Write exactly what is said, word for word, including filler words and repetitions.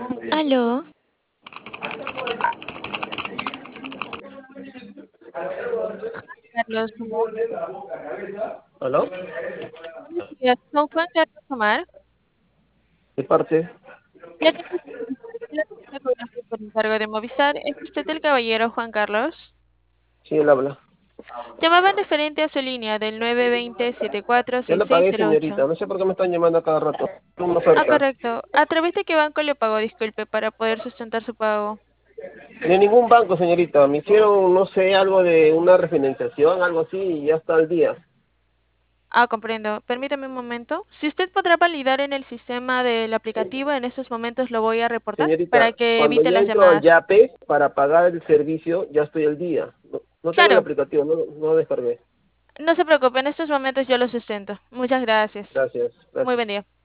Aló, Carlos Omar. ¿Aló? Buenos días, con Juan Carlos Omar. ¿De parte? Le tengo la psicografía por encargo de Movistar. ¿Es usted el caballero Juan Carlos? Sí, él habla. Llamaban referente a su línea del nueve dos cero, siete cuatro Ya seis lo seis pagué, cero ocho. señorita. No sé por qué me están llamando a cada rato. Tengo una Ah, oferta. correcto. ¿A través de qué banco le pagó? Disculpe, para poder sustentar su pago. De ningún banco, señorita. Me hicieron, no sé, algo de una refinanciación, algo así, y ya está al día. Ah, comprendo. Permítame un momento. Si usted podrá validar en el sistema del aplicativo, en estos momentos lo voy a reportar para Señorita, que cuando evite ya las entro al llamadas. Yape para pagar el servicio, ya estoy al día. No, no tengo el Claro, aplicativo, no, no lo descargué. no se preocupe, en estos momentos yo lo sustento. Muchas gracias. Gracias, Muy gracias. buen día.